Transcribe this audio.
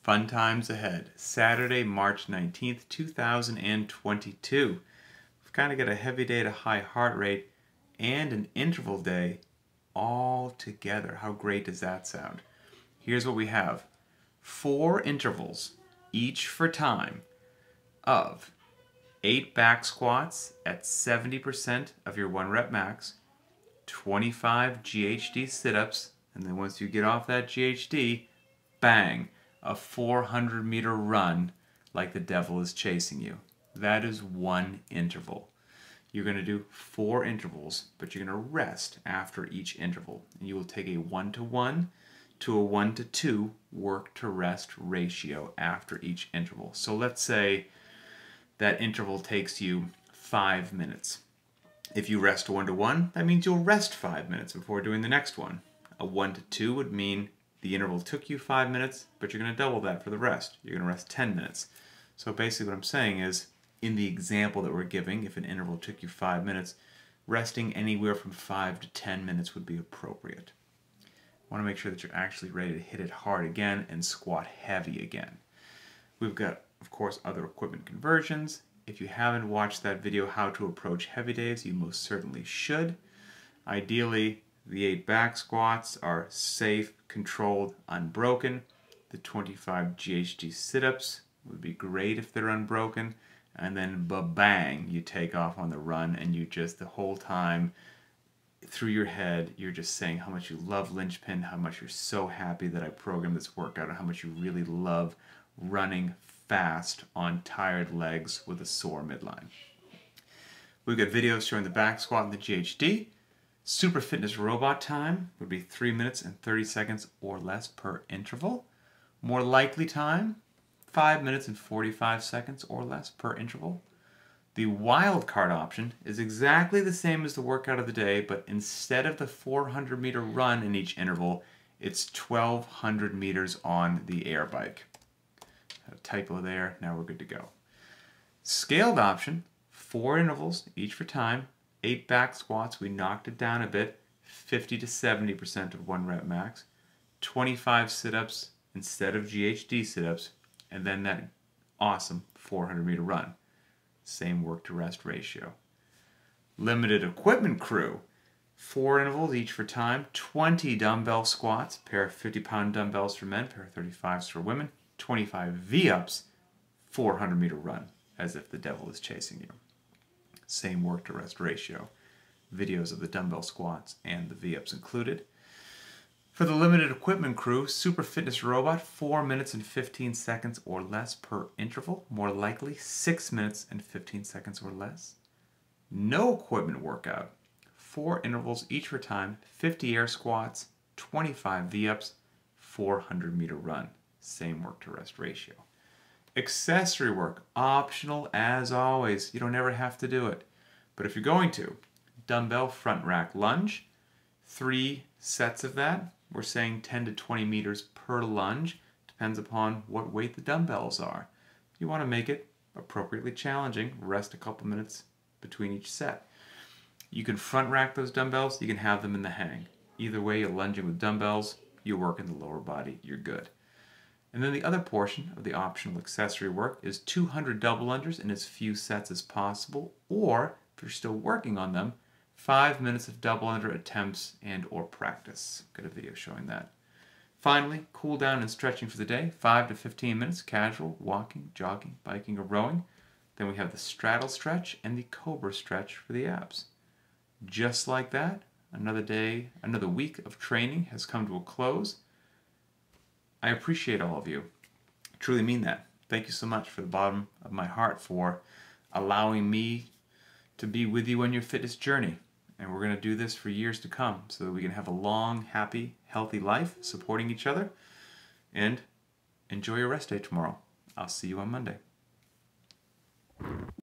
Fun times ahead. Saturday, March 19th, 2022. We've kind of got a heavy day at a high heart rate and an interval day all together. How great does that sound? Here's what we have. 4 intervals, each for time, of 8 back squats at 70% of your 1 rep max, 25 GHD sit-ups, and then once you get off that GHD, bang, a 400-meter run like the devil is chasing you. That is 1 interval. You're going to do 4 intervals, but you're going to rest after each interval. And you will take a 1-to-1 to a 1-to-2 work to rest ratio after each interval. So let's say that interval takes you 5 minutes. If you rest 1-to-1, that means you'll rest 5 minutes before doing the next one. A 1-to-2 would mean the interval took you 5 minutes, but you're going to double that for the rest. You're going to rest 10 minutes. So basically what I'm saying is, in the example that we're giving, if an interval took you 5 minutes, resting anywhere from 5 to 10 minutes would be appropriate. I want to make sure that you're actually ready to hit it hard again and squat heavy again. We've got, of course, other equipment conversions. If you haven't watched that video, How to Approach Heavy Days, you most certainly should. Ideally, the 8 back squats are safe, controlled, unbroken. The 25 GHD sit-ups would be great if they're unbroken. And then ba-bang, you take off on the run, and you just, the whole time, through your head, you're just saying how much you love linchpin, how much you're so happy that I programmed this workout, and how much you really love running fast on tired legs with a sore midline. We've got videos showing the back squat and the GHD. Super Fitness Robot time would be 3 minutes and 30 seconds or less per interval. More likely time, 5 minutes and 45 seconds or less per interval. The wildcard option is exactly the same as the workout of the day, but instead of the 400-meter run in each interval, it's 1,200 meters on the air bike. Had a typo there, now we're good to go. Scaled option, 4 intervals, each for time, 8 back squats, we knocked it down a bit, 50 to 70% of 1 rep max, 25 sit-ups instead of GHD sit-ups, and then that awesome 400-meter run. Same work to rest ratio. Limited equipment crew, 4 intervals each for time, 20 dumbbell squats, pair of 50-pound dumbbells for men, pair of 35s for women, 25 V-ups, 400-meter run, as if the devil is chasing you. Same work to rest ratio. Videos of the dumbbell squats and the V-ups included. For the limited equipment crew, Super Fitness Robot, 4 minutes and 15 seconds or less per interval. More likely, 6 minutes and 15 seconds or less. No equipment workout, 4 intervals each for time, 50 air squats, 25 V-ups, 400-meter run. Same work to rest ratio. Accessory work, optional as always. You don't ever have to do it. But if you're going to, dumbbell front rack lunge, 3 sets of that. We're saying 10 to 20 meters per lunge. Depends upon what weight the dumbbells are. You want to make it appropriately challenging. Rest a couple minutes between each set. You can front rack those dumbbells. You can have them in the hang. Either way, you're lunging with dumbbells. You're working the lower body. You're good. And then the other portion of the optional accessory work is 200 double lunges in as few sets as possible, or if you're still working on them, 5 minutes of double under attempts and or practice. Got a video showing that. Finally, cool down and stretching for the day, 5 to 15 minutes, casual, walking, jogging, biking, or rowing. Then we have the straddle stretch and the cobra stretch for the abs. Just like that, another day, another week of training has come to a close. I appreciate all of you. I truly mean that. Thank you so much from the bottom of my heart for allowing me to be with you on your fitness journey. And we're going to do this for years to come so that we can have a long, happy, healthy life supporting each other. And enjoy your rest day tomorrow. I'll see you on Monday.